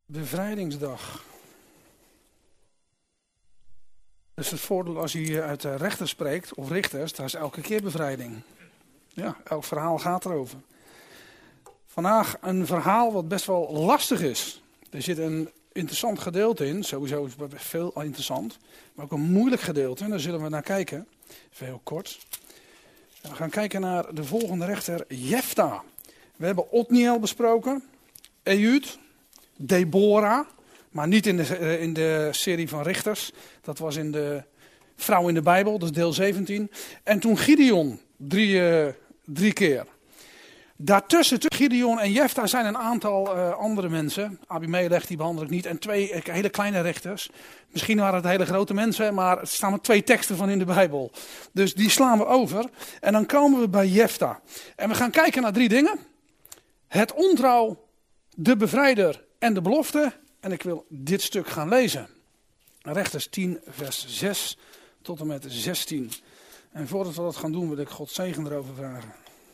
Bevrijdingsdag. Dus het voordeel als je uit de rechter spreekt, of richters, daar is elke keer bevrijding. Ja, elk verhaal gaat erover. Vandaag een verhaal wat best wel lastig is. Er zit een interessant gedeelte in, sowieso is veel interessant, maar ook een moeilijk gedeelte. En daar zullen we naar kijken, even heel kort. We gaan kijken naar de volgende rechter, Jefta. We hebben Otniel besproken, Ehud, Deborah, maar niet in de serie van richters. Dat was in de Vrouw in de Bijbel, dat is deel 17. En toen Gideon, drie keer. Daartussen, Gideon en Jefta, zijn een aantal andere mensen. Abimelech, die behandel ik niet. En 2 hele kleine rechters. Misschien waren het hele grote mensen, maar er staan maar 2 teksten van in de Bijbel. Dus die slaan we over. En dan komen we bij Jefta. En we gaan kijken naar 3 dingen. Het ontrouw, de bevrijder en de belofte. En ik wil dit stuk gaan lezen. Rechters 10 vers 6 tot en met 16. En voordat we dat gaan doen wil ik God zegen erover vragen.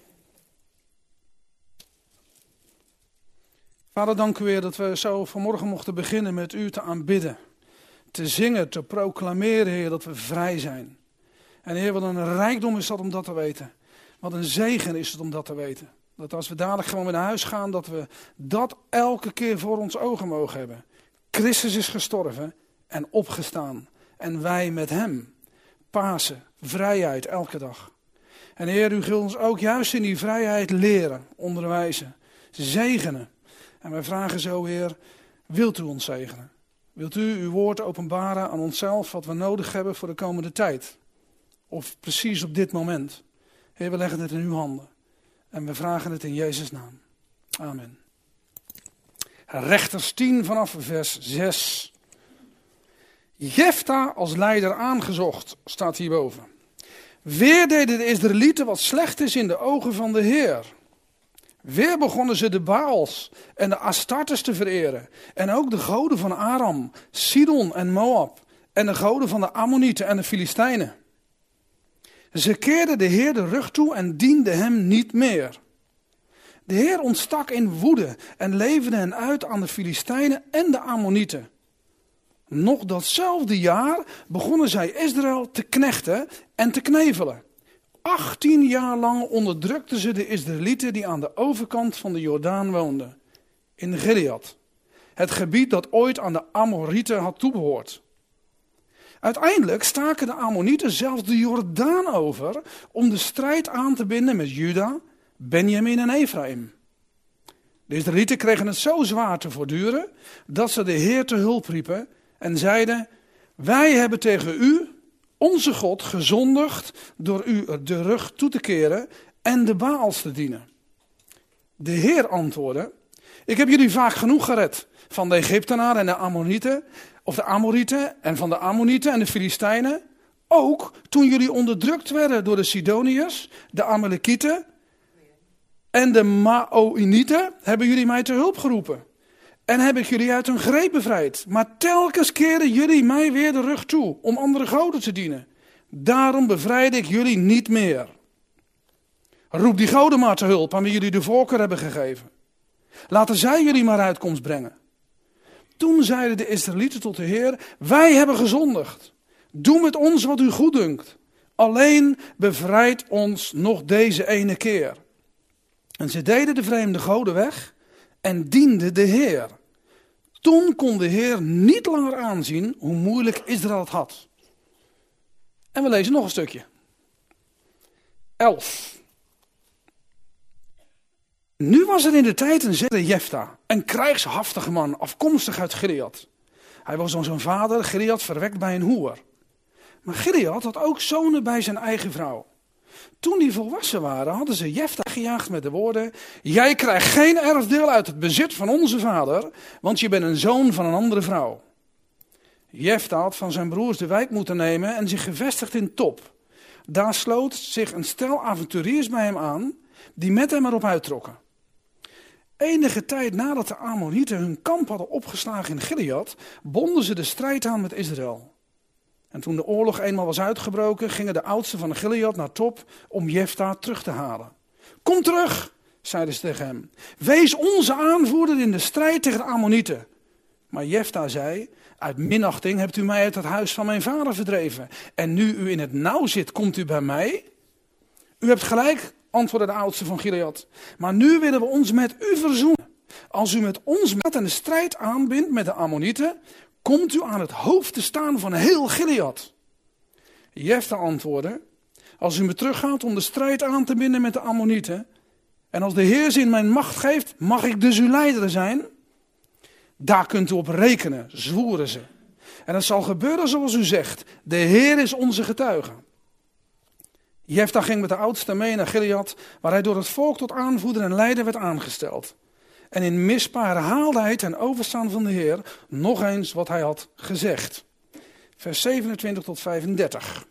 Vader, dank u weer dat we zo vanmorgen mochten beginnen met u te aanbidden. Te zingen, te proclameren, Heer, dat we vrij zijn. En Heer, wat een rijkdom is dat om dat te weten. Wat een zegen is het om dat te weten. Dat als we dadelijk gewoon weer naar huis gaan, dat we dat elke keer voor ons ogen mogen hebben. Christus is gestorven en opgestaan. En wij met hem. Pasen, vrijheid elke dag. En Heer, u wilt ons ook juist in die vrijheid leren, onderwijzen, zegenen. En wij vragen zo, Heer, wilt u ons zegenen? Wilt u uw woord openbaren aan onszelf wat we nodig hebben voor de komende tijd? Of precies op dit moment? Heer, we leggen het in uw handen. En we vragen het in Jezus' naam. Amen. Rechters 10 vanaf vers 6. Jefta als leider aangezocht, staat hierboven. Weer deden de Israëlieten wat slecht is in de ogen van de Heer. Weer begonnen ze de Baals en de Astartes te vereren. En ook de goden van Aram, Sidon en Moab. En de goden van de Ammonieten en de Filistijnen. Ze keerden de Heer de rug toe en dienden hem niet meer. De Heer ontstak in woede en leverde hen uit aan de Filistijnen en de Ammonieten. Nog datzelfde jaar begonnen zij Israël te knechten en te knevelen. 18 jaar lang onderdrukten ze de Israëlieten die aan de overkant van de Jordaan woonden. In Gilead. Het gebied dat ooit aan de Amorieten had toebehoord. Uiteindelijk staken de Ammonieten zelfs de Jordaan over om de strijd aan te binden met Juda, Benjamin en Ephraim. De Israëlieten kregen het zo zwaar te voortduren dat ze de Heer te hulp riepen en zeiden: wij hebben tegen u, onze God, gezondigd door u de rug toe te keren en de Baals te dienen. De Heer antwoordde: ik heb jullie vaak genoeg gered van de Egyptenaren en de Ammonieten, of de Amorieten en van de Ammonieten en de Filistijnen. Ook toen jullie onderdrukt werden door de Sidoniërs, de Amalekieten en de Maonieten, hebben jullie mij te hulp geroepen. En heb ik jullie uit hun greep bevrijd. Maar telkens keerden jullie mij weer de rug toe om andere goden te dienen. Daarom bevrijd ik jullie niet meer. Roep die goden maar te hulp aan wie jullie de voorkeur hebben gegeven. Laten zij jullie maar uitkomst brengen. Toen zeiden de Israëlieten tot de Heer: wij hebben gezondigd. Doe met ons wat u goeddunkt. Alleen bevrijd ons nog deze ene keer. En ze deden de vreemde goden weg en dienden de Heer. Toen kon de Heer niet langer aanzien hoe moeilijk Israël het had. En we lezen nog een stukje. 11. Nu was er in de tijd een zekere Jefta, een krijgshaftige man, afkomstig uit Gilead. Hij was dan zijn vader, Gilead, verwekt bij een hoer. Maar Gilead had ook zonen bij zijn eigen vrouw. Toen die volwassen waren, hadden ze Jefta gejaagd met de woorden: jij krijgt geen erfdeel uit het bezit van onze vader, want je bent een zoon van een andere vrouw. Jefta had van zijn broers de wijk moeten nemen en zich gevestigd in Top. Daar sloot zich een stel avonturiers bij hem aan, die met hem erop uittrokken. Enige tijd nadat de Ammonieten hun kamp hadden opgeslagen in Gilead, bonden ze de strijd aan met Israël. En toen de oorlog eenmaal was uitgebroken, gingen de oudsten van Gilead naar Top om Jefta terug te halen. Kom terug, zeiden ze tegen hem. Wees onze aanvoerder in de strijd tegen de Ammonieten. Maar Jefta zei, uit minachting hebt u mij uit het huis van mijn vader verdreven. En nu u in het nauw zit, komt u bij mij? U hebt gelijk, antwoordde de oudste van Gilead. Maar nu willen we ons met u verzoenen. Als u met ons en de strijd aanbindt met de Ammonieten, komt u aan het hoofd te staan van heel Gilead. Jefta antwoordde, als u me teruggaat om de strijd aan te binden met de Ammonieten, en als de Heer ze in mijn macht geeft, mag ik dus uw leider zijn? Daar kunt u op rekenen, zwoeren ze. En het zal gebeuren zoals u zegt, de Heer is onze getuige. Jefta ging met de oudste mee naar Gilead, waar hij door het volk tot aanvoerder en leider werd aangesteld. En in Mispa herhaalde hij ten overstaan van de Heer nog eens wat hij had gezegd. Vers 27 tot 35.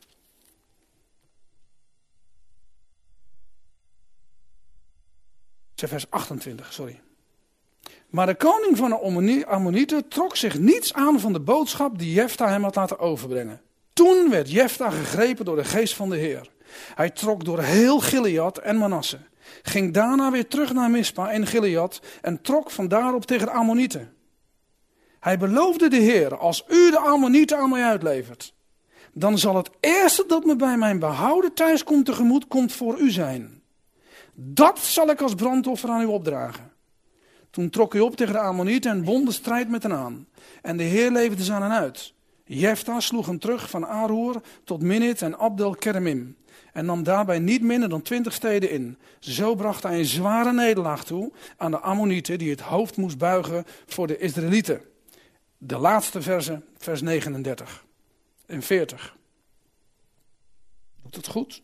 Vers 28, sorry. Maar de koning van de Ammonieten trok zich niets aan van de boodschap die Jefta hem had laten overbrengen. Toen werd Jefta gegrepen door de geest van de Heer. Hij trok door heel Gilead en Manasse. Ging daarna weer terug naar Mispa in Gilead en trok van daarop tegen de Ammonieten. Hij beloofde de Heer, als u de Ammonieten aan mij uitlevert, dan zal het eerste dat me bij mijn behouden thuiskomt tegemoet, komt voor u zijn. Dat zal ik als brandoffer aan u opdragen. Toen trok hij op tegen de Ammonieten en bond de strijd met hen aan. En de Heer leverde ze aan hen uit. Jefta sloeg hem terug van Aroer tot Minit en Abdel Kermim. En nam daarbij niet minder dan 20 steden in. Zo bracht hij een zware nederlaag toe aan de Ammonieten die het hoofd moest buigen voor de Israëlieten. De laatste verse, vers 39 en 40. Doet het goed?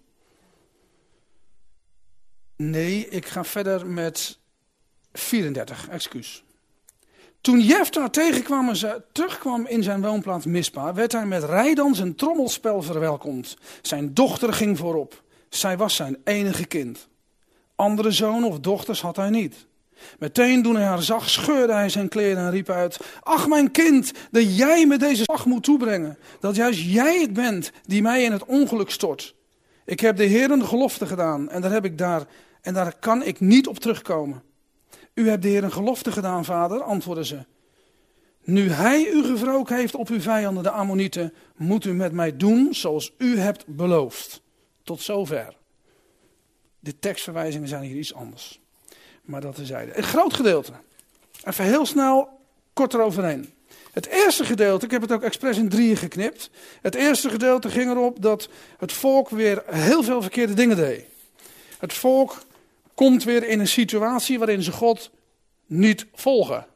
Nee, ik ga verder met 34, excuus. Toen Jefta terugkwam in zijn woonplaats Mispa, werd hij met rijdans en trommelspel verwelkomd. Zijn dochter ging voorop. Zij was zijn enige kind. Andere zonen of dochters had hij niet. Meteen toen hij haar zag, scheurde hij zijn kleren en riep uit: ach, mijn kind, dat jij me deze slag moet toebrengen. Dat juist jij het bent die mij in het ongeluk stort. Ik heb de Heer een gelofte gedaan en daar kan ik niet op terugkomen. U hebt de Heer een gelofte gedaan, vader, antwoordde ze. Nu hij u gewroken heeft op uw vijanden, de Ammonieten, moet u met mij doen zoals u hebt beloofd. Tot zover. De tekstverwijzingen zijn hier iets anders. Maar dat terzijde. Een groot gedeelte. Even heel snel, kort eroverheen. Het eerste gedeelte, ik heb het ook expres in 3 geknipt. Het eerste gedeelte ging erop dat het volk weer heel veel verkeerde dingen deed. Het volk komt weer in een situatie waarin ze God niet volgen.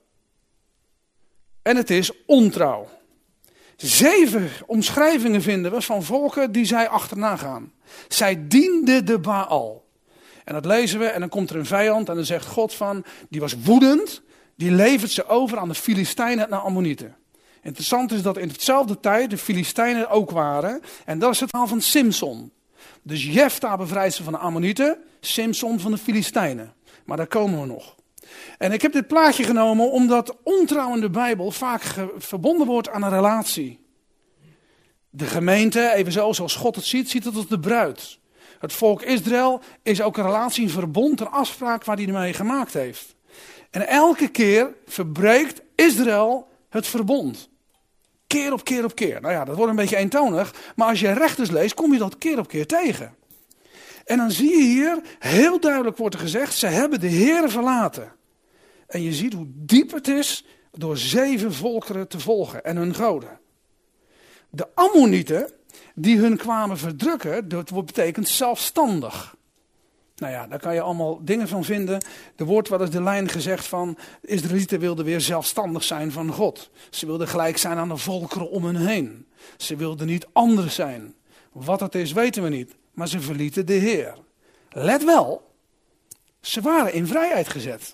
En het is ontrouw. 7 omschrijvingen vinden we van volken die zij achterna gaan. Zij dienden de Baal. En dat lezen we en dan komt er een vijand en dan zegt God van, die was woedend, die levert ze over aan de Filistijnen en de Ammonieten. Interessant is dat in hetzelfde tijd de Filistijnen ook waren. En dat is het verhaal van Simson. Dus Jefta bevrijdt ze van de Ammonieten, Simson van de Filistijnen. Maar daar komen we nog. En ik heb dit plaatje genomen omdat ontrouw in de Bijbel vaak verbonden wordt aan een relatie. De gemeente, evenzo zoals God het ziet het als de bruid. Het volk Israël is ook een relatie, een verbond, een afspraak waar hij mee gemaakt heeft. En elke keer verbreekt Israël het verbond. Keer op keer op keer. Nou ja, dat wordt een beetje eentonig. Maar als je rechters leest, kom je dat keer op keer tegen. En dan zie je hier, heel duidelijk wordt er gezegd, ze hebben de Heere verlaten. En je ziet hoe diep het is door 7 volkeren te volgen en hun goden. De Ammonieten die hun kwamen verdrukken, dat betekent zelfstandig. Nou ja, daar kan je allemaal dingen van vinden. Er wordt wel eens de lijn gezegd van, de Israëlieten wilden weer zelfstandig zijn van God. Ze wilden gelijk zijn aan de volkeren om hen heen. Ze wilden niet anders zijn. Wat het is weten we niet, maar ze verlieten de Heer. Let wel, ze waren in vrijheid gezet.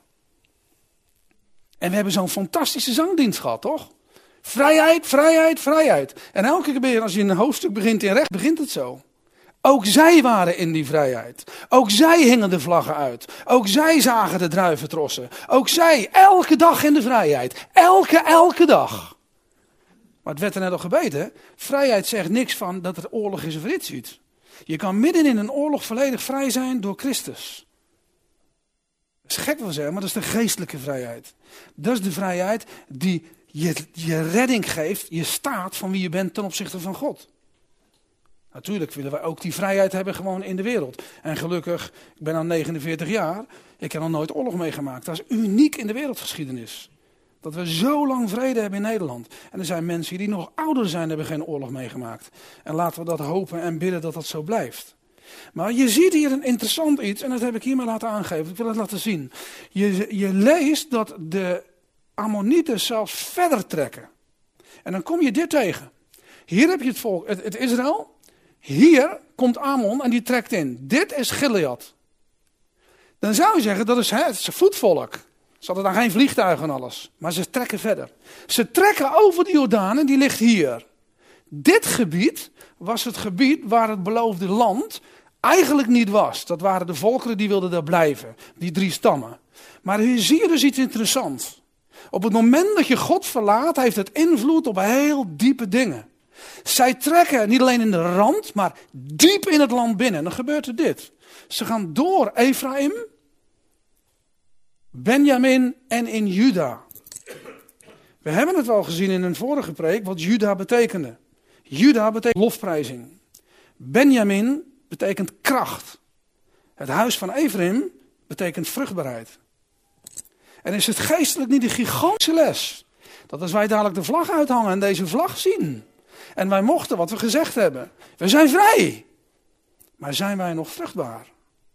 En we hebben zo'n fantastische zangdienst gehad, toch? Vrijheid, vrijheid, vrijheid. En elke keer als je een hoofdstuk begint in recht, begint het zo. Ook zij waren in die vrijheid. Ook zij hingen de vlaggen uit. Ook zij zagen de druiventrossen. Ook zij, elke dag in de vrijheid. Elke dag. Maar het werd er net al gebeten. Vrijheid zegt niks van dat er oorlog is of iets ziet. Je kan midden in een oorlog volledig vrij zijn door Christus. Dat is gek wel zeggen, maar dat is de geestelijke vrijheid. Dat is de vrijheid die je redding geeft, je staat van wie je bent ten opzichte van God. Natuurlijk willen wij ook die vrijheid hebben gewoon in de wereld. En gelukkig, ik ben al 49 jaar, ik heb nog nooit oorlog meegemaakt. Dat is uniek in de wereldgeschiedenis. Dat we zo lang vrede hebben in Nederland. En er zijn mensen die nog ouder zijn en hebben geen oorlog meegemaakt. En laten we dat hopen en bidden dat dat zo blijft. Maar je ziet hier een interessant iets en dat heb ik hier maar laten aangeven. Ik wil het laten zien. Je leest dat de Ammonieten zelfs verder trekken. En dan kom je dit tegen. Hier heb je het volk, het Israël. Hier komt Ammon en die trekt in. Dit is Gilead. Dan zou je zeggen, dat is het voetvolk. Ze hadden daar geen vliegtuigen en alles. Maar ze trekken verder. Ze trekken over de Jordaan en die ligt hier. Dit gebied was het gebied waar het beloofde land eigenlijk niet was. Dat waren de volkeren die wilden daar blijven. Die 3 stammen. Maar hier zie je dus iets interessants. Op het moment dat je God verlaat, heeft het invloed op heel diepe dingen. Zij trekken niet alleen in de rand, maar diep in het land binnen. En dan gebeurt er dit. Ze gaan door Ephraim, Benjamin en in Juda. We hebben het wel gezien in een vorige preek wat Juda betekende. Juda betekent lofprijzing. Benjamin betekent kracht. Het huis van Ephraim betekent vruchtbaarheid. En is het geestelijk niet een gigantische les? Dat als wij dadelijk de vlag uithangen en deze vlag zien. En wij mochten wat we gezegd hebben. We zijn vrij. Maar zijn wij nog vruchtbaar?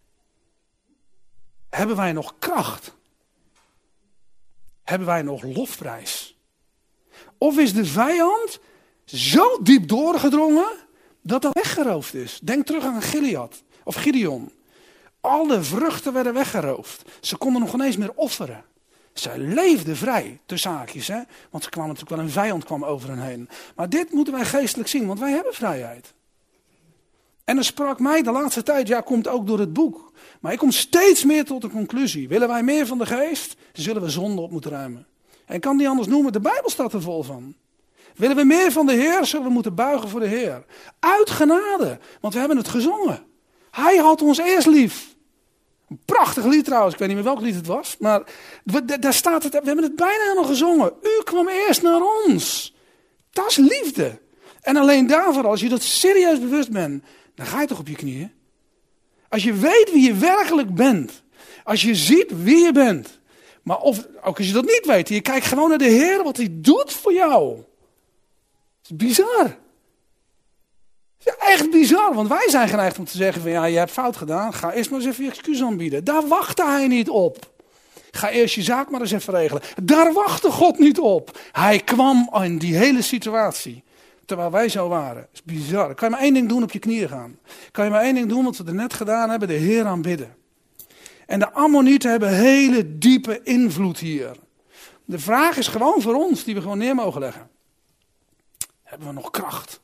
Hebben wij nog kracht? Hebben wij nog lofprijs? Of is de vijand zo diep doorgedrongen dat dat weggeroofd is? Denk terug aan Gilead of Gideon. Alle vruchten werden weggeroofd. Ze konden nog ineens meer offeren. Zij leefden vrij, tussen haakjes, hè? Want er kwam natuurlijk wel een vijand kwam over hen heen. Maar dit moeten wij geestelijk zien, want wij hebben vrijheid. En er sprak mij de laatste tijd, ja, komt ook door het boek. Maar ik kom steeds meer tot de conclusie. Willen wij meer van de geest, zullen we zonde op moeten ruimen. En ik kan die anders noemen, de Bijbel staat er vol van. Willen we meer van de Heer, zullen we moeten buigen voor de Heer. Uit genade, want we hebben het gezongen. Hij had ons eerst lief. Een prachtig lied trouwens, ik weet niet meer welk lied het was. Maar daar staat het, we hebben het bijna helemaal gezongen. U kwam eerst naar ons. Dat is liefde. En alleen daarvoor, als je dat serieus bewust bent, dan ga je toch op je knieën. Als je weet wie je werkelijk bent. Als je ziet wie je bent. Maar ook als je dat niet weet, je kijkt gewoon naar de Heer, wat hij doet voor jou. Dat is bizar. Ja, echt bizar, want wij zijn geneigd om te zeggen van ja, je hebt fout gedaan, ga eerst maar eens even je excuus aanbieden. Daar wachtte hij niet op. Ga eerst je zaak maar eens even regelen. Daar wachtte God niet op. Hij kwam in die hele situatie, terwijl wij zo waren. Dat is bizar. Dan kan je maar één ding doen, op je knieën gaan. Kan je maar één ding doen, wat we er net gedaan hebben, de Heer aanbidden. En de Ammonieten hebben hele diepe invloed hier. De vraag is gewoon voor ons, die we gewoon neer mogen leggen. Hebben we nog kracht?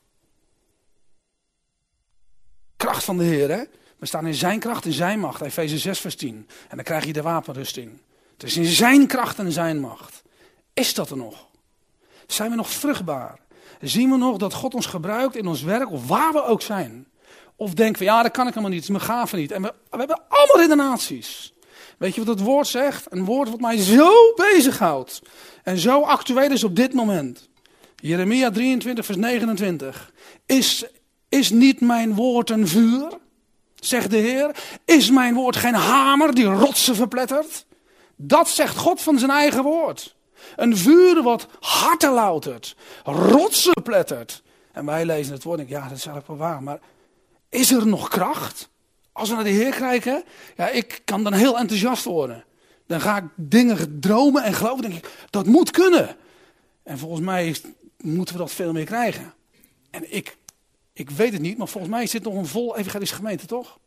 Kracht van de Heer, hè? We staan in zijn kracht, in zijn macht. Efeze 6 vers 10. En dan krijg je de wapenrusting. Het is in zijn kracht en zijn macht. Is dat er nog? Zijn we nog vruchtbaar? Zien we nog dat God ons gebruikt in ons werk, of waar we ook zijn? Of denken we, ja, dat kan ik helemaal niet, het is mijn gave niet. En we hebben allemaal redenaties. Weet je wat het woord zegt? Een woord wat mij zo bezighoudt. En zo actueel is op dit moment. Jeremia 23 vers 29. Is niet mijn woord een vuur? Zegt de Heer. Is mijn woord geen hamer die rotsen verplettert? Dat zegt God van zijn eigen woord. Een vuur wat harten loutert. Rotsen verplettert. En wij lezen het woord en denken, ja, dat is eigenlijk wel waar. Maar is er nog kracht? Als we naar de Heer kijken, ja, ik kan dan heel enthousiast worden. Dan ga ik dingen dromen en geloven. Denk ik, dat moet kunnen. En volgens mij moeten we dat veel meer krijgen. En ik weet het niet, maar volgens mij zit nog een vol evangelische gemeente, toch?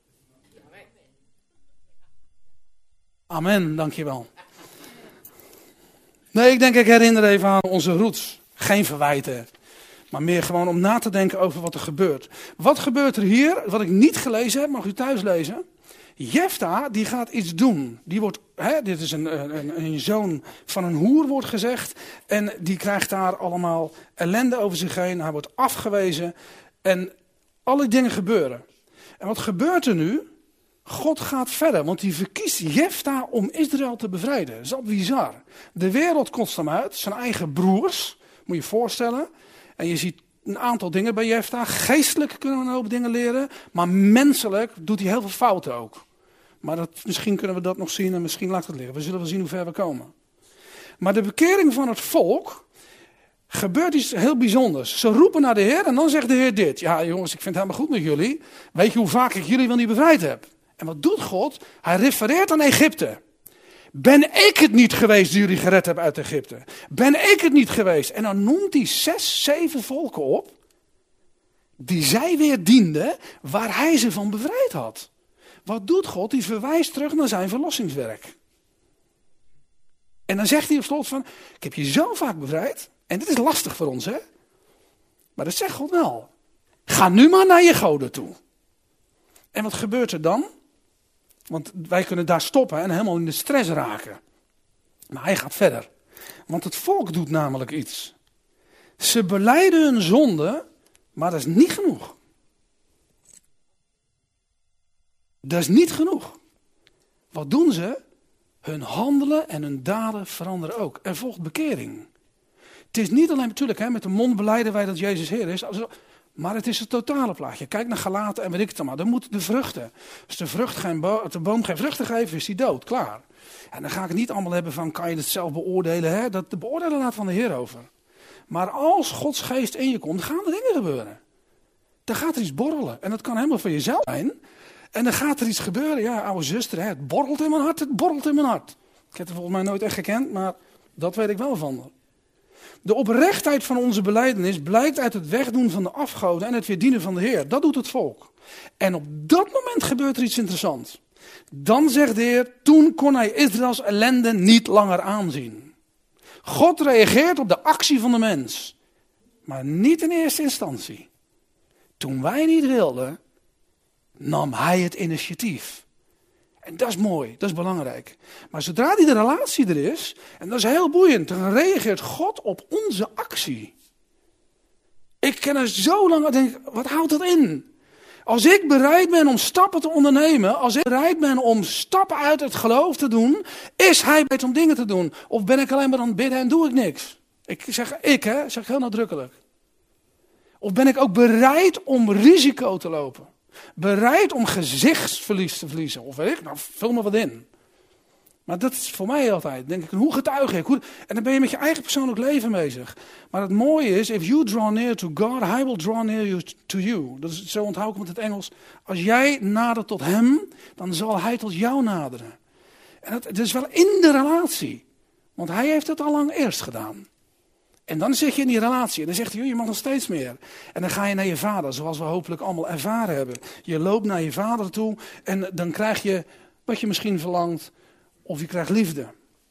Amen, dankjewel. Nee, ik herinner even aan onze roots. Geen verwijten. Maar meer gewoon om na te denken over wat er gebeurt. Wat gebeurt er hier? Wat ik niet gelezen heb, mag u thuis lezen. Jefta, die gaat iets doen. Die wordt, dit is een zoon van een hoer, wordt gezegd. En die krijgt daar allemaal ellende over zich heen. Hij wordt afgewezen. En alle dingen gebeuren. En wat gebeurt er nu? God gaat verder, want hij verkiest Jefta om Israël te bevrijden. Dat is al bizar. De wereld kotst hem uit, zijn eigen broers, moet je je voorstellen. En je ziet een aantal dingen bij Jefta. Geestelijk kunnen we een hoop dingen leren, maar menselijk doet hij heel veel fouten ook. Maar misschien kunnen we dat nog zien en misschien laat het liggen. We zullen wel zien hoe ver we komen. Maar de bekering van het volk gebeurt iets heel bijzonders. Ze roepen naar de Heer en dan zegt de Heer dit. Ja jongens, ik vind het helemaal goed met jullie. Weet je hoe vaak ik jullie wel niet bevrijd heb? En wat doet God? Hij refereert aan Egypte. Ben ik het niet geweest die jullie gered hebben uit Egypte? Ben ik het niet geweest? En dan noemt hij 6, 7 volken op. Die zij weer dienden waar hij ze van bevrijd had. Wat doet God? Die verwijst terug naar zijn verlossingswerk. En dan zegt hij op slot van, ik heb je zo vaak bevrijd. En dit is lastig voor ons, hè? Maar dat zegt God wel. Ga nu maar naar je goden toe. En wat gebeurt er dan? Want wij kunnen daar stoppen en helemaal in de stress raken. Maar hij gaat verder. Want het volk doet namelijk iets. Ze belijden hun zonde, maar dat is niet genoeg. Dat is niet genoeg. Wat doen ze? Hun handelen en hun daden veranderen ook. Er volgt bekering. Het is niet alleen natuurlijk, met de mond belijden wij dat Jezus Heer is. Maar het is het totale plaatje. Kijk naar Galaten en weet ik het allemaal. Dan moeten de vruchten. Als de boom geen vruchten geeft, is hij dood. Klaar. En dan ga ik het niet allemaal hebben van, kan je het zelf beoordelen? Hè? Dat de beoordelen laat van de Heer over. Maar als Gods geest in je komt, gaan er dingen gebeuren. Dan gaat er iets borrelen. En dat kan helemaal voor jezelf zijn. En dan gaat er iets gebeuren. Ja, oude zuster, het borrelt in mijn hart, het borrelt in mijn hart. Ik heb het volgens mij nooit echt gekend, maar dat weet ik wel van. De oprechtheid van onze belijdenis blijkt uit het wegdoen van de afgoden en het weer dienen van de Heer. Dat doet het volk. En op dat moment gebeurt er iets interessants. Dan zegt de Heer, toen kon hij Israëls ellende niet langer aanzien. God reageert op de actie van de mens. Maar niet in eerste instantie. Toen wij niet wilden, nam hij het initiatief. En dat is mooi, dat is belangrijk. Maar zodra die de relatie er is, en dat is heel boeiend, dan reageert God op onze actie. Ik ken er zo lang aan denk, wat houdt dat in? Als ik bereid ben om stappen te ondernemen, als ik bereid ben om stappen uit het geloof te doen, is hij bereid om dingen te doen? Of ben ik alleen maar aan het bidden en doe ik niks? Ik zeg heel nadrukkelijk. Of ben ik ook bereid om risico te lopen? Bereid om gezichtsverlies te verliezen. Of weet ik, nou vul me wat in. Maar dat is voor mij altijd, denk ik, hoe getuig ik? En dan ben je met je eigen persoonlijk leven bezig. Maar het mooie is, if you draw near to God, He will draw near to you. Dat is, zo onthoud ik met het Engels. Als jij nadert tot hem, dan zal hij tot jou naderen. En dat is wel in de relatie. Want hij heeft het al lang eerst gedaan. En dan zit je in die relatie en dan zegt hij, je mag nog steeds meer. En dan ga je naar je vader, zoals we hopelijk allemaal ervaren hebben. Je loopt naar je vader toe en dan krijg je wat je misschien verlangt, of je krijgt liefde.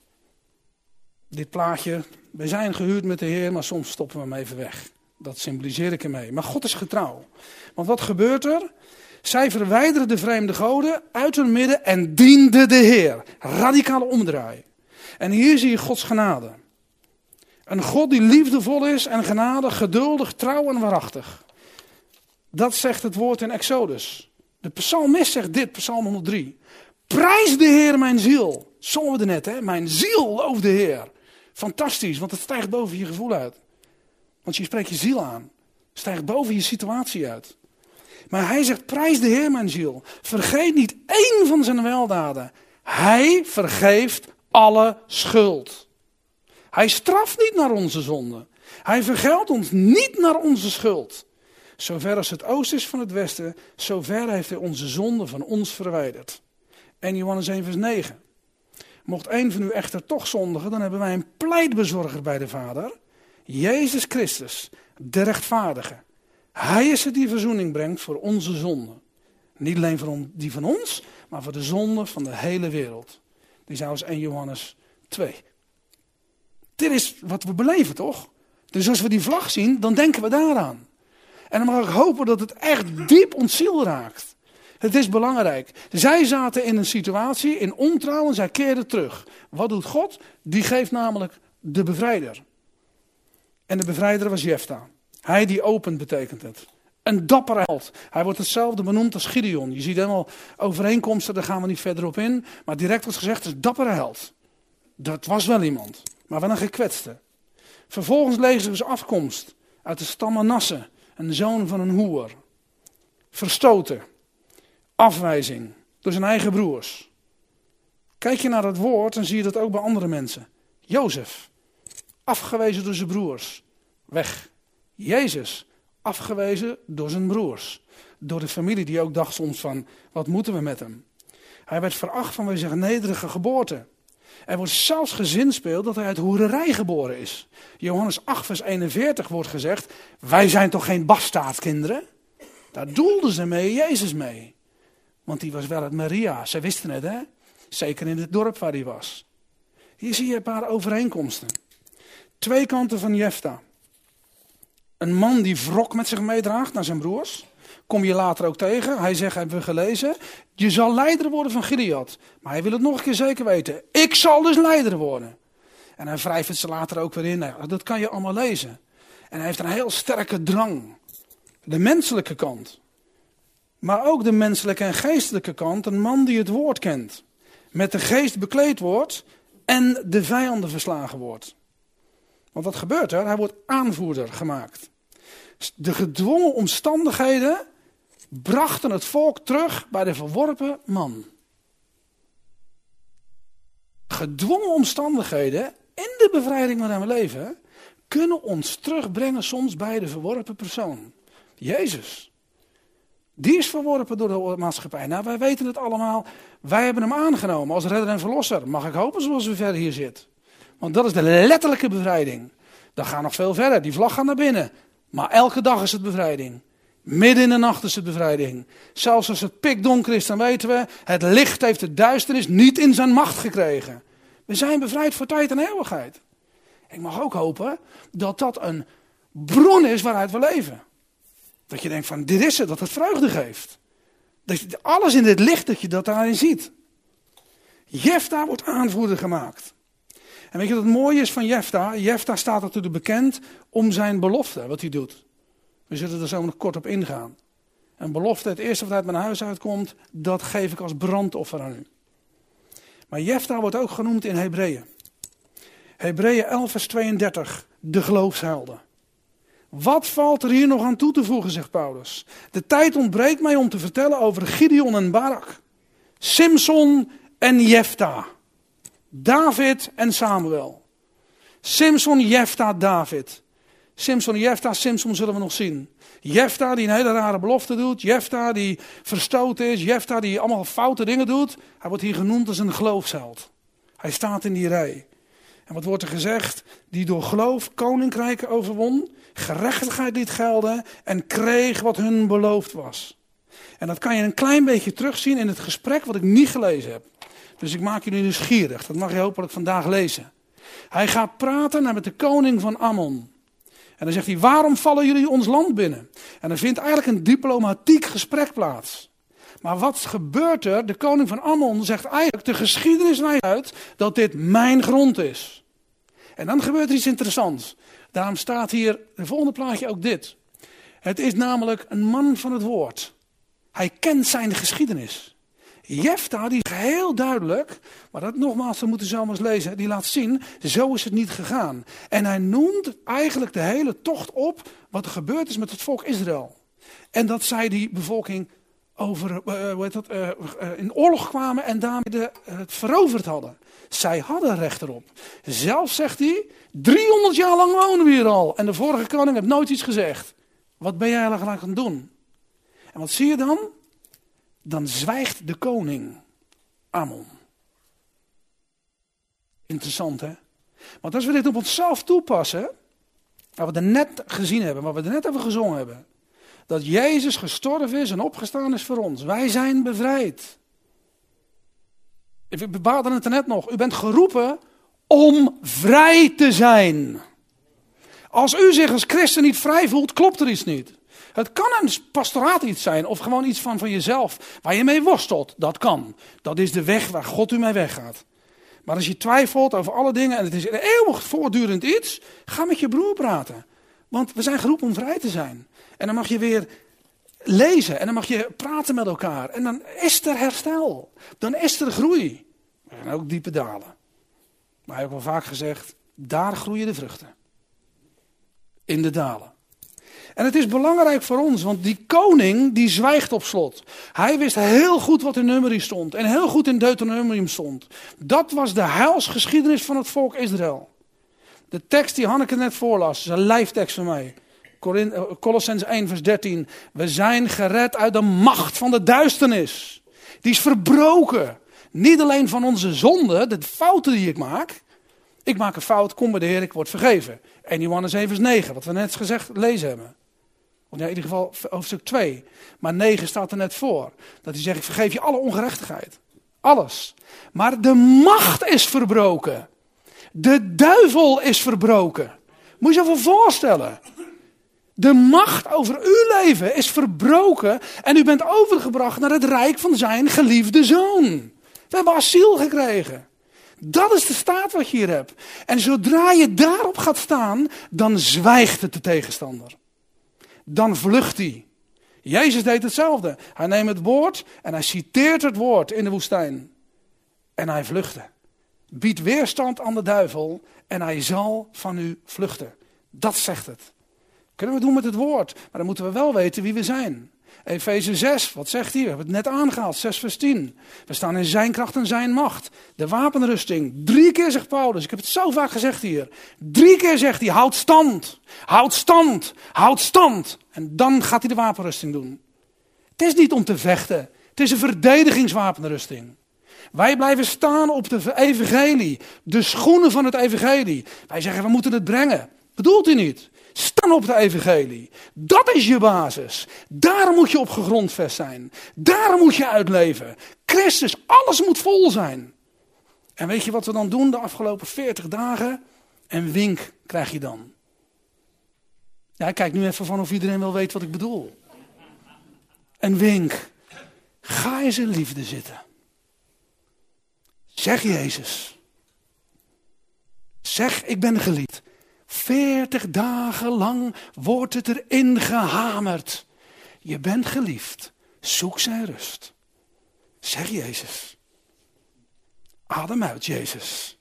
Dit plaatje, wij zijn gehuurd met de Heer, maar soms stoppen we hem even weg. Dat symboliseer ik ermee. Maar God is getrouw. Want wat gebeurt er? Zij verwijderen de vreemde goden uit hun midden en dienden de Heer. Radicale omdraai. En hier zie je Gods genade. Een God die liefdevol is en genadig, geduldig, trouw en waarachtig. Dat zegt het woord in Exodus. De psalmist zegt dit, Psalm 103. Prijs de Heer mijn ziel. Zongen we er net, hè? Mijn ziel looft de Heer. Fantastisch, want het stijgt boven je gevoel uit. Want je spreekt je ziel aan. Het stijgt boven je situatie uit. Maar hij zegt, prijs de Heer mijn ziel. Vergeet niet één van zijn weldaden. Hij vergeeft alle schuld. Hij straft niet naar onze zonde. Hij vergeldt ons niet naar onze schuld. Zover als het oosten is van het westen, zover heeft hij onze zonde van ons verwijderd. 1 Johannes 1 vers 9. Mocht één van u echter toch zondigen, dan hebben wij een pleitbezorger bij de Vader. Jezus Christus, de rechtvaardige. Hij is het die verzoening brengt voor onze zonde. Niet alleen voor die van ons, maar voor de zonde van de hele wereld. Die zou als 1 Johannes 2. Dit is wat we beleven, toch? Dus als we die vlag zien, dan denken we daaraan. En dan mag ik hopen dat het echt diep ons ziel raakt. Het is belangrijk. Zij zaten in een situatie, in ontrouw en zij keerden terug. Wat doet God? Die geeft namelijk de bevrijder. En de bevrijder was Jefta. Hij die opent betekent het. Een dappere held. Hij wordt hetzelfde benoemd als Gideon. Je ziet helemaal overeenkomsten, daar gaan we niet verder op in. Maar direct wordt gezegd, het is een dappere held. Dat was wel iemand, maar wel een gekwetste. Vervolgens lezen we zijn afkomst uit de stam Manasse, een zoon van een hoer. Verstoten, afwijzing door zijn eigen broers. Kijk je naar dat woord, dan zie je dat ook bij andere mensen. Jozef, afgewezen door zijn broers, weg. Jezus, afgewezen door zijn broers. Door de familie die ook dacht soms van, wat moeten we met hem? Hij werd veracht vanwege zijn nederige geboorte. Er wordt zelfs gezinspeeld dat hij uit hoererij geboren is. Johannes 8 vers 41 wordt gezegd, wij zijn toch geen bastaardkinderen? Daar doelden ze mee, Jezus mee. Want die was wel uit Maria, ze wisten het hè. Zeker in het dorp waar hij was. Hier zie je een paar overeenkomsten. Twee kanten van Jefta. Een man die wrok met zich meedraagt naar zijn broers. Kom je later ook tegen. Hij zegt, hebben we gelezen. Je zal leider worden van Gilead. Maar hij wil het nog een keer zeker weten. Ik zal dus leider worden. En hij wrijft het ze later ook weer in. Nou, dat kan je allemaal lezen. En hij heeft een heel sterke drang. De menselijke kant. Maar ook de menselijke en geestelijke kant. Een man die het woord kent. Met de geest bekleed wordt. En de vijanden verslagen wordt. Want wat gebeurt er? Hij wordt aanvoerder gemaakt. De gedwongen omstandigheden brachten het volk terug bij de verworpen man. Gedwongen omstandigheden in de bevrijding waarin we leven, kunnen ons terugbrengen soms bij de verworpen persoon. Jezus. Die is verworpen door de maatschappij. Nou, wij weten het allemaal. Wij hebben hem aangenomen als redder en verlosser. Mag ik hopen zoals u verder hier zit. Want dat is de letterlijke bevrijding. Dat gaat nog veel verder. Die vlag gaat naar binnen. Maar elke dag is het bevrijding. Midden in de nacht is het bevrijding. Zelfs als het pikdonker is, dan weten we, het licht heeft de duisternis niet in zijn macht gekregen. We zijn bevrijd voor tijd en eeuwigheid. Ik mag ook hopen dat dat een bron is waaruit we leven. Dat je denkt van, dit is het, dat het vreugde geeft. Dat je, alles in dit licht, dat je dat daarin ziet. Jefta wordt aanvoerder gemaakt. En weet je wat het mooie is van Jefta? Jefta staat natuurlijk bekend om zijn belofte, wat hij doet. We zullen er zo nog kort op ingaan. Een belofte, het eerste wat uit mijn huis uitkomt, dat geef ik als brandoffer aan u. Maar Jefta wordt ook genoemd in Hebreeën. Hebreeën 11 vers 32, de geloofshelden. Wat valt er hier nog aan toe te voegen, zegt Paulus. De tijd ontbreekt mij om te vertellen over Gideon en Barak. Simson en Jefta. David en Samuel. Simson, Jefta, David. Simson, Jefta, Simson zullen we nog zien. Jefta die een hele rare belofte doet. Jefta die verstoten is. Jefta die allemaal foute dingen doet. Hij wordt hier genoemd als een geloofsheld. Hij staat in die rij. En wat wordt er gezegd? Die door geloof koninkrijken overwon. Gerechtigheid liet gelden. En kreeg wat hun beloofd was. En dat kan je een klein beetje terugzien in het gesprek wat ik niet gelezen heb. Dus ik maak jullie nieuwsgierig. Dat mag je hopelijk vandaag lezen. Hij gaat praten met de koning van Ammon. En dan zegt hij, waarom vallen jullie ons land binnen? En er vindt eigenlijk een diplomatiek gesprek plaats. Maar wat gebeurt er? De koning van Ammon zegt eigenlijk, de geschiedenis wijst uit dat dit mijn grond is. En dan gebeurt er iets interessants. Daarom staat hier, de volgende plaatje ook dit. Het is namelijk een man van het woord. Hij kent zijn geschiedenis. Jefta, die is heel duidelijk, maar dat nogmaals, dat moeten we zo maar eens lezen, die laat zien, zo is het niet gegaan. En hij noemt eigenlijk de hele tocht op wat er gebeurd is met het volk Israël. En dat zij die bevolking in oorlog kwamen en daarmee het veroverd hadden. Zij hadden recht erop. Zelf zegt hij, 300 jaar lang wonen we hier al. En de vorige koning heeft nooit iets gezegd. Wat ben jij eigenlijk aan het doen? En wat zie je dan? Dan zwijgt de koning, Ammon. Interessant hè? Want als we dit op onszelf toepassen, wat we er net gezien hebben, wat we er net over gezongen hebben. Dat Jezus gestorven is en opgestaan is voor ons. Wij zijn bevrijd. We baden het er net nog. U bent geroepen om vrij te zijn. Als u zich als christen niet vrij voelt, klopt er iets niet. Het kan een pastoraat iets zijn of gewoon iets van jezelf waar je mee worstelt. Dat kan. Dat is de weg waar God u mee weggaat. Maar als je twijfelt over alle dingen en het is een eeuwig voortdurend iets, ga met je broer praten. Want we zijn geroepen om vrij te zijn. En dan mag je weer lezen en dan mag je praten met elkaar. En dan is er herstel. Dan is er groei. En ook diepe dalen. Maar ik heb al vaak gezegd, daar groeien de vruchten. In de dalen. En het is belangrijk voor ons, want die koning die zwijgt op slot. Hij wist heel goed wat in Numeri stond en heel goed in Deuteronomium stond. Dat was de heilsgeschiedenis van het volk Israël. De tekst die Hanneke net voorlas, is een lijftekst van mij. Colossens 1 vers 13. We zijn gered uit de macht van de duisternis. Die is verbroken. Niet alleen van onze zonden, de fouten die ik maak. Ik maak een fout, kom bij de Heer, ik word vergeven. 1 Johannes 7 vers 9, wat we net gezegd lezen hebben. Of in ieder geval hoofdstuk 2. Maar 9 staat er net voor. Dat hij zegt, ik vergeef je alle ongerechtigheid. Alles. Maar de macht is verbroken. De duivel is verbroken. Moet je je even voorstellen. De macht over uw leven is verbroken. En u bent overgebracht naar het rijk van zijn geliefde zoon. We hebben asiel gekregen. Dat is de staat wat je hier hebt. En zodra je daarop gaat staan, dan zwijgt het de tegenstander. Dan vlucht hij. Jezus deed hetzelfde. Hij neemt het woord en hij citeert het woord in de woestijn. En hij vluchtte. Biedt weerstand aan de duivel en hij zal van u vluchten. Dat zegt het. Kunnen we doen met het woord, maar dan moeten we wel weten wie we zijn. Efeze 6, wat zegt hij? We hebben het net aangehaald, 6 vers 10. We staan in zijn kracht en zijn macht. De wapenrusting. 3 keer zegt Paulus, ik heb het zo vaak gezegd hier. 3 keer zegt hij, houd stand. Houd stand. Houd stand. En dan gaat hij de wapenrusting doen. Het is niet om te vechten. Het is een verdedigingswapenrusting. Wij blijven staan op de evangelie. De schoenen van het evangelie. Wij zeggen, we moeten het brengen. Bedoelt u niet? Staan op de evangelie. Dat is je basis. Daar moet je op gegrondvest zijn. Daar moet je uitleven. Christus, alles moet vol zijn. En weet je wat we dan doen de afgelopen 40 dagen? Een wink krijg je dan. Ja, ik kijk nu even van of iedereen wel weet wat ik bedoel. Een wink. Ga eens in liefde zitten. Zeg Jezus. Zeg, ik ben geliefd. 40 dagen lang wordt het erin gehamerd. Je bent geliefd. Zoek zijn rust. Zeg Jezus. Adem uit, Jezus.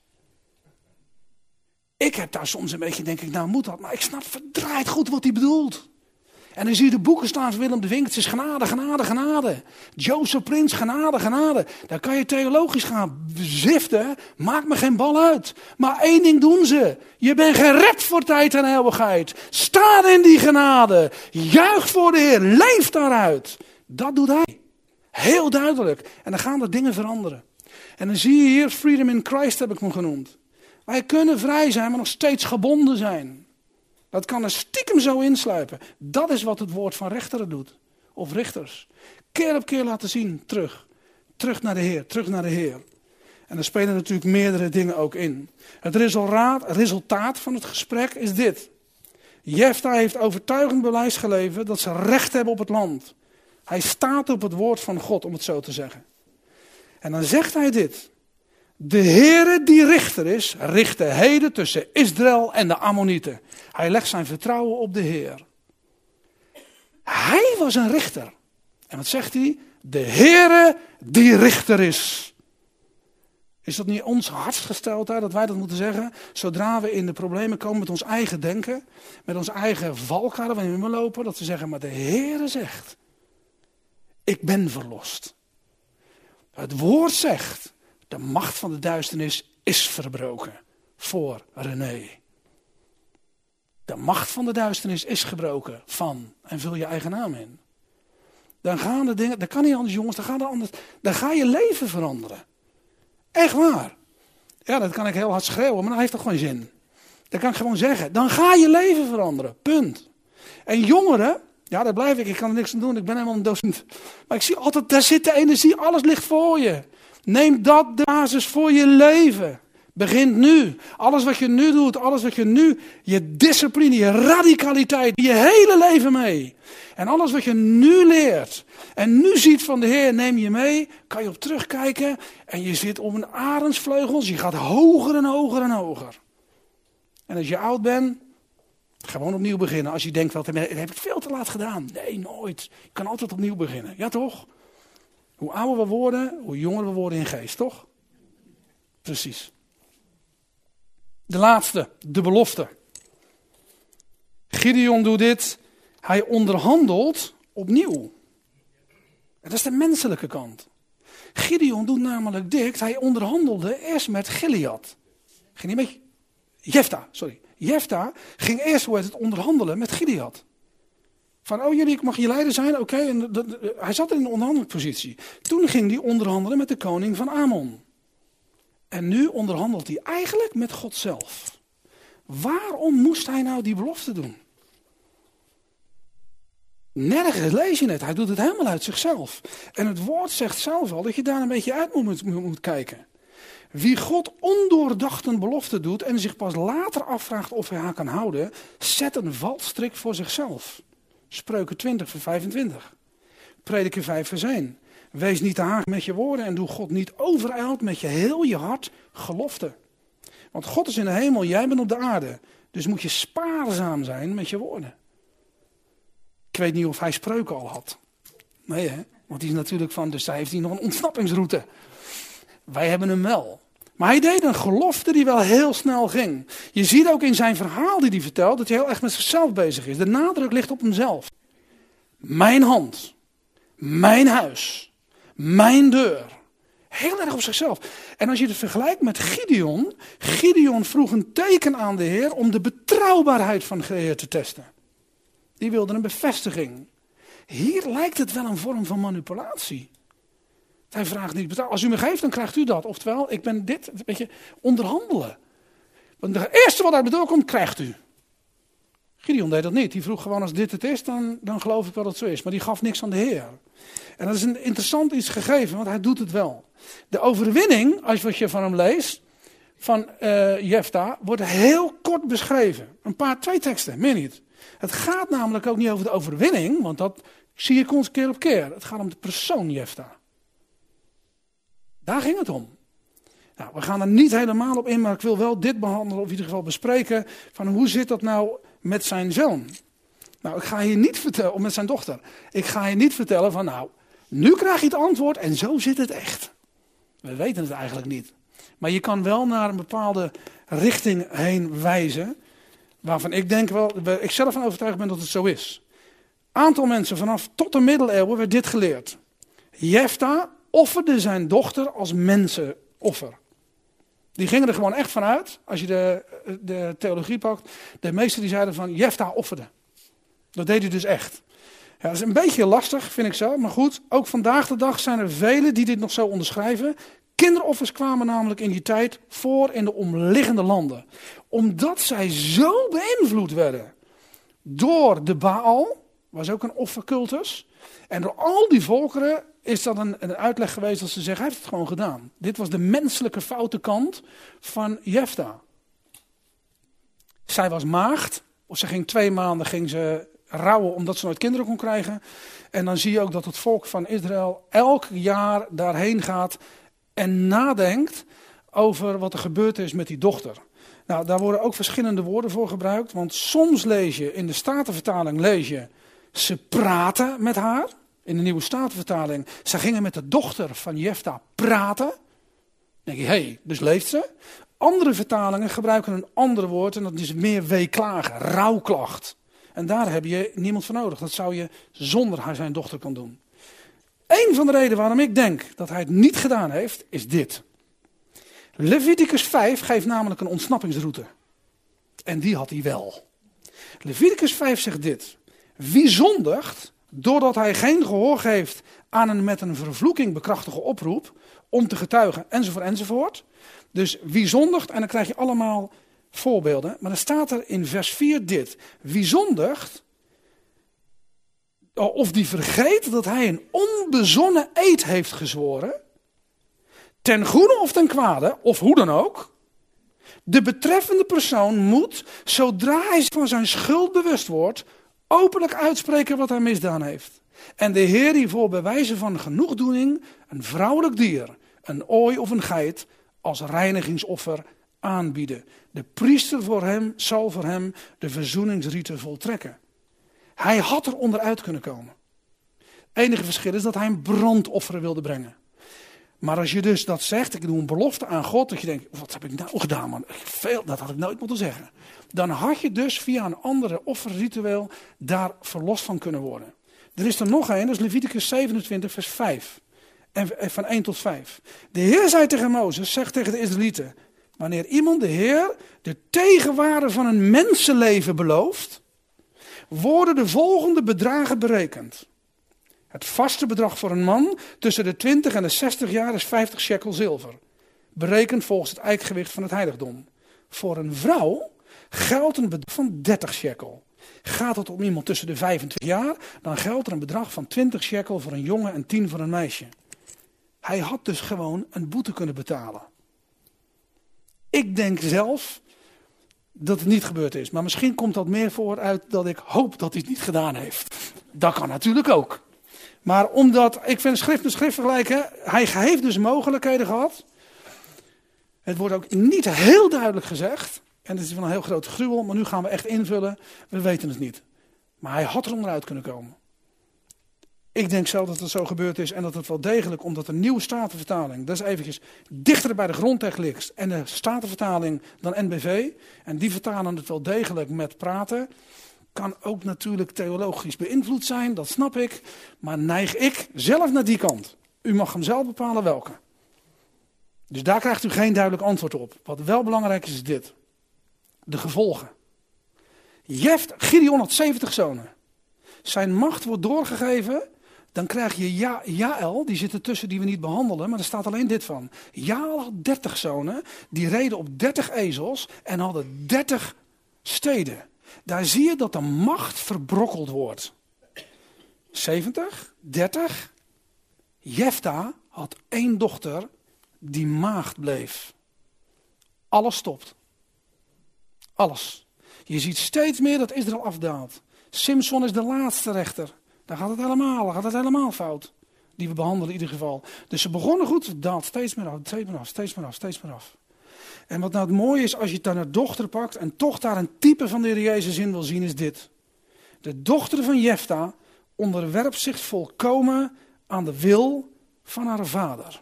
Ik heb daar soms een beetje, denk ik, nou moet dat. Maar ik snap verdraaid goed wat hij bedoelt. En dan zie je de boeken staan van Willem de Vink. Het is genade, genade, genade. Joseph Prins, genade, genade. Daar kan je theologisch gaan ziften. Maakt me geen bal uit. Maar 1 ding doen ze. Je bent gered voor tijd en eeuwigheid. Sta in die genade. Juich voor de Heer. Leef daaruit. Dat doet hij. Heel duidelijk. En dan gaan er dingen veranderen. En dan zie je hier, freedom in Christ heb ik hem genoemd. Wij kunnen vrij zijn, maar nog steeds gebonden zijn. Dat kan er stiekem zo insluipen. Dat is wat het woord van rechteren doet. Of richters. Keer op keer laten zien, terug. Terug naar de Heer, terug naar de Heer. En er spelen natuurlijk meerdere dingen ook in. Het resultaat van het gesprek is dit. Jefta heeft overtuigend bewijs geleverd dat ze recht hebben op het land. Hij staat op het woord van God, om het zo te zeggen. En dan zegt hij dit. De Heere die richter is, richtte heden tussen Israël en de Ammonieten. Hij legt zijn vertrouwen op de Heer. Hij was een richter. En wat zegt hij? De Heere die richter is. Is dat niet ons hartsgesteldheid dat wij dat moeten zeggen? Zodra we in de problemen komen met ons eigen denken, met ons eigen valkuilen waarin we lopen, dat we zeggen, maar de Heere zegt, ik ben verlost. Het woord zegt, de macht van de duisternis is verbroken voor René. De macht van de duisternis is gebroken van, en vul je eigen naam in. Dan gaan de dingen, dat kan niet anders jongens, dan ga je leven veranderen. Echt waar. Ja, dat kan ik heel hard schreeuwen, maar dat heeft toch gewoon zin. Dat kan ik gewoon zeggen. Dan ga je leven veranderen, punt. En jongeren, ja daar blijf ik kan er niks aan doen, ik ben helemaal een docent. Maar ik zie altijd, daar zit de energie, alles ligt voor je. Neem dat de basis voor je leven. Begint nu. Alles wat je nu doet, alles wat je nu, je discipline, je radicaliteit, je hele leven mee. En alles wat je nu leert en nu ziet van de Heer, neem je mee, kan je op terugkijken en je zit op een arendsvleugels, je gaat hoger en hoger en hoger. En als je oud bent, Gewoon opnieuw beginnen. Als je denkt, dat heb ik veel te laat gedaan. Nee, nooit. Je kan altijd opnieuw beginnen. Ja, toch? Hoe ouder we worden, hoe jonger we worden in geest, toch? Precies. De laatste, de belofte. Gideon doet dit. Hij onderhandelt opnieuw. Dat is de menselijke kant. Gideon doet namelijk dit. Hij onderhandelde eerst met Gilead. Ging niet met Jefta, sorry. Jefta ging eerst het onderhandelen met Gilead. Van, ik mag je leider zijn, oké. Hij zat in een onderhandelingspositie. Toen ging hij onderhandelen met de koning van Ammon. En nu onderhandelt hij eigenlijk met God zelf. Waarom moest hij nou die belofte doen? Nergens lees je het. Hij doet het helemaal uit zichzelf. En het woord zegt zelf al dat je daar een beetje uit moet kijken. Wie God ondoordacht een belofte doet en zich pas later afvraagt of hij haar kan houden, zet een valstrik voor zichzelf. Spreuken 20 vers 25. Prediker 5 vers 1. Wees niet te haag met je woorden en doe God niet overijld met je heel je hart gelofte. Want God is in de hemel, jij bent op de aarde. Dus moet je spaarzaam zijn met je woorden. Ik weet niet of hij spreuken al had. Nee hè, want die is natuurlijk dus hij heeft nog een ontsnappingsroute. Wij hebben hem wel. Maar hij deed een gelofte die wel heel snel ging. Je ziet ook in zijn verhaal die hij vertelt dat hij heel erg met zichzelf bezig is. De nadruk ligt op hemzelf. Mijn hand, mijn huis, mijn deur. Heel erg op zichzelf. En als je het vergelijkt met Gideon. Gideon vroeg een teken aan de Heer om de betrouwbaarheid van de Heer te testen. Die wilde een bevestiging. Hier lijkt het wel een vorm van manipulatie. Hij vraagt niet betrouwen. Als u me geeft, dan krijgt u dat. Oftewel, ik ben dit, een beetje onderhandelen. Want het eerste wat uit de deur komt, krijgt u. Gideon deed dat niet. Die vroeg gewoon, als dit het is, dan geloof ik wel dat het zo is. Maar die gaf niks aan de Heer. En dat is een interessant iets gegeven, want hij doet het wel. De overwinning, als wat je van hem leest, van Jefta, wordt heel kort beschreven. Twee teksten, meer niet. Het gaat namelijk ook niet over de overwinning, want dat zie je keer op keer. Het gaat om de persoon Jefta. Daar ging het om. Nou, we gaan er niet helemaal op in, maar ik wil wel dit behandelen, of in ieder geval bespreken, van hoe zit dat nou met zijn zoon? Nou, ik ga hier niet vertellen, of met zijn dochter. Ik ga hier niet vertellen van, nou, nu krijg je het antwoord en zo zit het echt. We weten het eigenlijk niet. Maar je kan wel naar een bepaalde richting heen wijzen, waarvan ik denk wel, ik zelf van overtuigd ben dat het zo is. Aantal mensen vanaf tot de middeleeuwen werd dit geleerd. Jefta offerde zijn dochter als mensenoffer. Die gingen er gewoon echt vanuit, als je de theologie pakt, de meesten die zeiden van Jefta offerde. Dat deed hij dus echt. Ja, dat is een beetje lastig, vind ik zo, maar goed, ook vandaag de dag zijn er velen die dit nog zo onderschrijven. Kinderoffers kwamen namelijk in die tijd voor in de omliggende landen. Omdat zij zo beïnvloed werden door de Baal, was ook een offercultus, en door al die volkeren is dat een uitleg geweest dat ze zeggen, hij heeft het gewoon gedaan. Dit was de menselijke foute kant van Jefta. Zij was maagd, of ze ging 2 maanden rouwen omdat ze nooit kinderen kon krijgen. En dan zie je ook dat het volk van Israël elk jaar daarheen gaat en nadenkt over wat er gebeurd is met die dochter. Nou, daar worden ook verschillende woorden voor gebruikt, want soms lees je, in de Statenvertaling ze praten met haar. In de Nieuwe Statenvertaling, ze gingen met de dochter van Jefta praten. Dan denk je, dus leeft ze. Andere vertalingen gebruiken een ander woord en dat is meer weeklagen, rouwklacht. En daar heb je niemand voor nodig. Dat zou je zonder haar zijn dochter kunnen doen. Eén van de redenen waarom ik denk dat hij het niet gedaan heeft, is dit. Leviticus 5 geeft namelijk een ontsnappingsroute. En die had hij wel. Leviticus 5 zegt dit. Wie zondigt, doordat hij geen gehoor geeft aan een met een vervloeking bekrachtige oproep om te getuigen, enzovoort. Dus wie zondigt, en dan krijg je allemaal voorbeelden. Maar dan staat er in vers 4 dit. Wie zondigt, of die vergeet dat hij een onbezonnen eed heeft gezworen, ten goede of ten kwade, of hoe dan ook. De betreffende persoon moet, zodra hij van zijn schuld bewust wordt, openlijk uitspreken wat hij misdaan heeft. En de Heer hiervoor bij wijze van genoegdoening een vrouwelijk dier, een ooi of een geit, als reinigingsoffer aanbieden. De priester zal voor hem de verzoeningsriten voltrekken. Hij had er onderuit kunnen komen. Het enige verschil is dat hij een brandoffer wilde brengen. Maar als je dus dat zegt, ik doe een belofte aan God, dat je denkt, wat heb ik nou gedaan man, dat had ik nooit moeten zeggen. Dan had je dus via een andere offerritueel daar verlost van kunnen worden. Er is er nog een, dat is Leviticus 27 vers 5. En van 1 tot 5. De Heer zei tegen Mozes, zegt tegen de Israëlieten, wanneer iemand de Heer de tegenwaarde van een mensenleven belooft, worden de volgende bedragen berekend. Het vaste bedrag voor een man tussen de 20 en de 60 jaar is 50 shekel zilver. Berekend volgens het eikgewicht van het heiligdom. Voor een vrouw geldt een bedrag van 30 shekel. Gaat het om iemand tussen de 25 jaar, dan geldt er een bedrag van 20 shekel voor een jongen en 10 voor een meisje. Hij had dus gewoon een boete kunnen betalen. Ik denk zelf dat het niet gebeurd is. Maar misschien komt dat meer voor uit dat ik hoop dat hij het niet gedaan heeft. Dat kan natuurlijk ook. Maar omdat, ik vind schrift met schrift vergelijken, hij heeft dus mogelijkheden gehad. Het wordt ook niet heel duidelijk gezegd. En het is van een heel grote gruwel, maar nu gaan we echt invullen. We weten het niet. Maar hij had er onderuit kunnen komen. Ik denk zelf dat het zo gebeurd is en dat het wel degelijk, omdat de nieuwe Statenvertaling, dat is eventjes dichter bij de grondtekst ligt en de Statenvertaling dan NBV. En die vertalen het wel degelijk met praten. Kan ook natuurlijk theologisch beïnvloed zijn, dat snap ik. Maar neig ik zelf naar die kant. U mag hem zelf bepalen welke. Dus daar krijgt u geen duidelijk antwoord op. Wat wel belangrijk is, is dit. De gevolgen. Gideon had 70 zonen. Zijn macht wordt doorgegeven. Dan krijg je Jaël, die zit ertussen die we niet behandelen, maar er staat alleen dit van. Jaël had 30 zonen, die reden op 30 ezels en hadden 30 steden. Daar zie je dat de macht verbrokkeld wordt. 70, 30. Jefta had 1 dochter die maagd bleef. Alles stopt. Alles. Je ziet steeds meer dat Israël afdaalt. Simson is de laatste rechter. Daar gaat het helemaal fout. Die we behandelen in ieder geval. Dus ze begonnen goed, het daalt steeds meer af. En wat nou het mooie is, als je het dan naar dochter pakt en toch daar een type van de Heer Jezus in wil zien, is dit. De dochter van Jefta onderwerpt zich volkomen aan de wil van haar vader.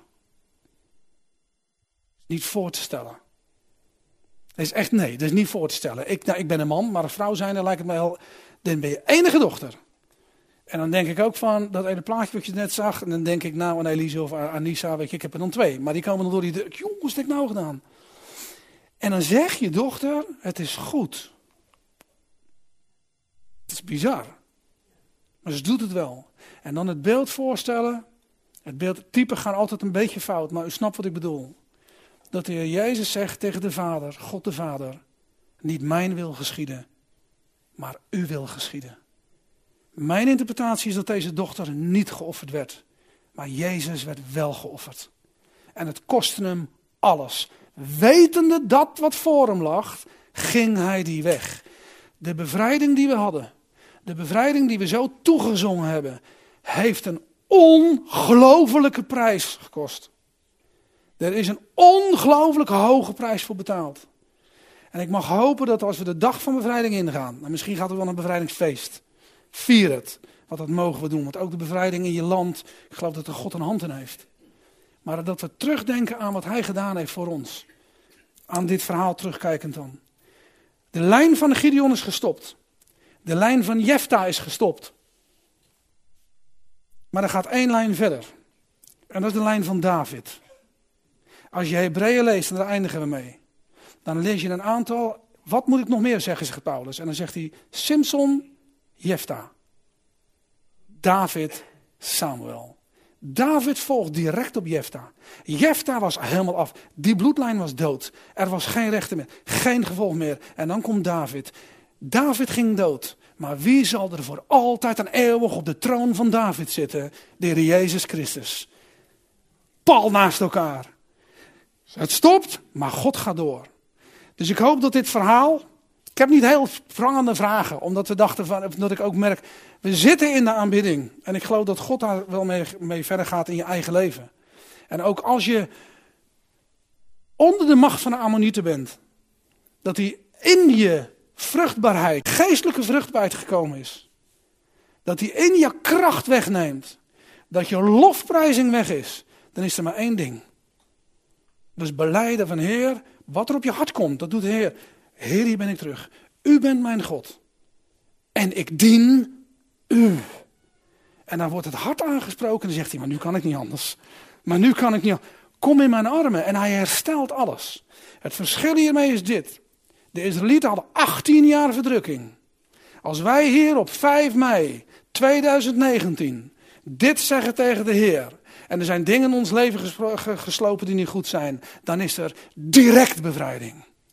Niet voor te stellen. Dat is niet voor te stellen. Ik ben een man, maar een vrouw zijn, dan lijkt het mij al, dan ben je enige dochter. En dan denk ik ook van, dat ene plaatje wat je net zag, en dan denk ik nou aan Elise of aan Anissa, weet je, ik heb er dan 2. Maar die komen dan door die deur, jongens, wat heb ik nou gedaan? En dan zeg je dochter, het is goed. Het is bizar. Maar ze doet het wel. En dan het beeld voorstellen, typen gaan altijd een beetje fout, maar u snapt wat ik bedoel. Dat de Heer Jezus zegt tegen de Vader, God de Vader, niet mijn wil geschieden, maar uw wil geschieden. Mijn interpretatie is dat deze dochter niet geofferd werd. Maar Jezus werd wel geofferd. En het kostte hem alles. Wetende dat wat voor hem lag, ging hij die weg. De bevrijding die we hadden, de bevrijding die we zo toegezongen hebben, heeft een ongelofelijke prijs gekost. Er is een ongelooflijk hoge prijs voor betaald. En ik mag hopen dat als we de dag van bevrijding ingaan, en misschien gaat er wel een bevrijdingsfeest, vier het, want dat mogen we doen. Want ook de bevrijding in je land, ik geloof dat er God een hand in heeft. Maar dat we terugdenken aan wat hij gedaan heeft voor ons. Aan dit verhaal terugkijkend dan. De lijn van Gideon is gestopt. De lijn van Jefta is gestopt. Maar er gaat 1 lijn verder. En dat is de lijn van David. Als je Hebreeën leest, en daar eindigen we mee. Dan lees je een aantal, wat moet ik nog meer zeggen, zegt Paulus. En dan zegt hij, Simson, Jefta. David, Samuel. David volgt direct op Jefta. Jefta was helemaal af. Die bloedlijn was dood. Er was geen rechter meer. Geen gevolg meer. En dan komt David. David ging dood. Maar wie zal er voor altijd en eeuwig op de troon van David zitten? De Heer Jezus Christus. Pal naast elkaar. Het stopt, maar God gaat door. Dus ik hoop dat dit verhaal... Ik heb niet heel prangende vragen, omdat we dachten van, dat ik ook merk, we zitten in de aanbidding. En ik geloof dat God daar wel mee verder gaat in je eigen leven. En ook als je onder de macht van de Ammonieten bent. Dat hij in je vruchtbaarheid, geestelijke vruchtbaarheid gekomen is. Dat hij in je kracht wegneemt. Dat je lofprijzing weg is. Dan is er maar één ding. Dus belijden van Heer, wat er op je hart komt, dat doet de Heer. Heer, hier ben ik terug. U bent mijn God. En ik dien u. En dan wordt het hart aangesproken en dan zegt hij, maar nu kan ik niet anders. Maar nu kan ik niet anders. Kom in mijn armen. En hij herstelt alles. Het verschil hiermee is dit. De Israëlieten hadden 18 jaar verdrukking. Als wij hier op 5 mei 2019 dit zeggen tegen de Heer. En er zijn dingen in ons leven geslopen die niet goed zijn. Dan is er direct bevrijding.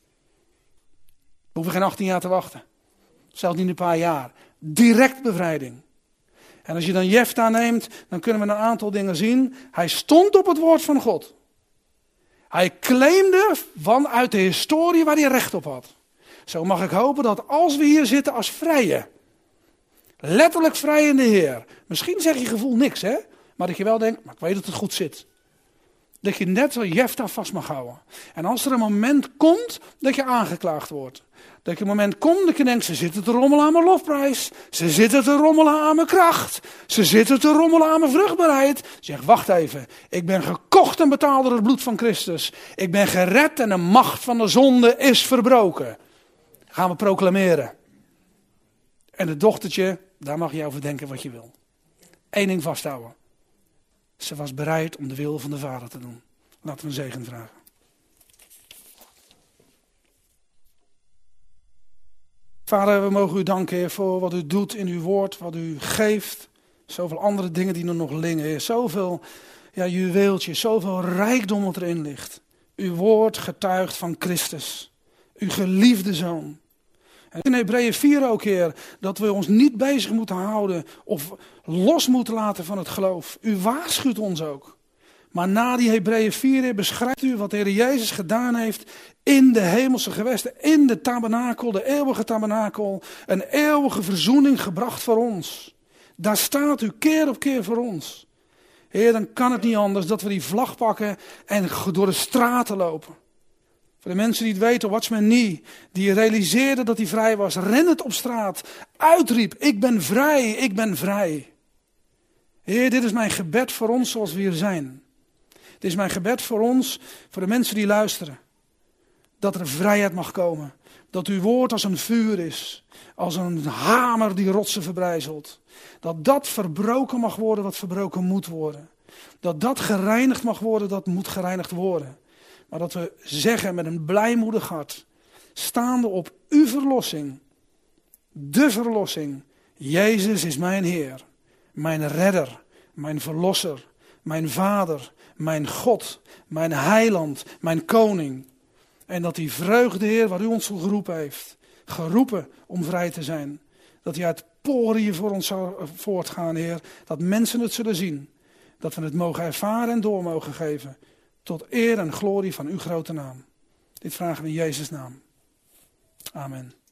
We hoeven geen 18 jaar te wachten. Zelfs niet een paar jaar. Direct bevrijding. En als je dan Jefta neemt, dan kunnen we een aantal dingen zien. Hij stond op het woord van God. Hij claimde vanuit de historie waar hij recht op had. Zo mag ik hopen dat als we hier zitten als vrije, letterlijk vrij in de Heer. Misschien zeg je gevoel niks, hè? Maar dat je wel denkt, maar ik weet dat het goed zit. Dat je net zo Jefta vast mag houden. En als er een moment komt dat je aangeklaagd wordt. Dat je een moment komt dat je denkt, ze zitten te rommelen aan mijn lofprijs. Ze zitten te rommelen aan mijn kracht. Ze zitten te rommelen aan mijn vruchtbaarheid. Zeg, wacht even. Ik ben gekocht en betaald door het bloed van Christus. Ik ben gered en de macht van de zonde is verbroken. Gaan we proclameren. En het dochtertje, daar mag je over denken wat je wil. Eén ding vasthouden. Ze was bereid om de wil van de Vader te doen. Laten we een zegen vragen. Vader, we mogen u danken, Heer, voor wat u doet in uw woord, wat u geeft. Zoveel andere dingen die er nog liggen, Heer. Zoveel juweeltjes, zoveel rijkdom wat erin ligt. Uw woord getuigt van Christus, uw geliefde Zoon. En in Hebreeën 4 ook, Heer, dat we ons niet bezig moeten houden of los moeten laten van het geloof. U waarschuwt ons ook. Maar na die Hebreeën 4, Heer, beschrijft u wat de Heer Jezus gedaan heeft in de hemelse gewesten, in de tabernakel, de eeuwige tabernakel. Een eeuwige verzoening gebracht voor ons. Daar staat u keer op keer voor ons. Heer, dan kan het niet anders dat we die vlag pakken en door de straten lopen. Voor de mensen die het weten, Watchman Nee, die realiseerde dat hij vrij was, rennend op straat, uitriep, ik ben vrij, ik ben vrij. Heer, dit is mijn gebed voor ons zoals we hier zijn. Dit is mijn gebed voor ons, voor de mensen die luisteren. Dat er vrijheid mag komen. Dat uw woord als een vuur is. Als een hamer die rotsen verbrijzelt. Dat dat verbroken mag worden wat verbroken moet worden. Dat dat gereinigd mag worden dat moet gereinigd worden. Maar dat we zeggen met een blijmoedig hart. Staande op uw verlossing. De verlossing. Jezus is mijn Heer. Mijn redder. Mijn verlosser. Mijn vader. Mijn God. Mijn heiland. Mijn koning. En dat die vreugde, Heer, waar u ons toe geroepen heeft. Geroepen om vrij te zijn. Dat hij uit poriën voor ons zou voortgaan, Heer. Dat mensen het zullen zien. Dat we het mogen ervaren en door mogen geven. Tot eer en glorie van uw grote naam. Dit vragen we in Jezus' naam. Amen.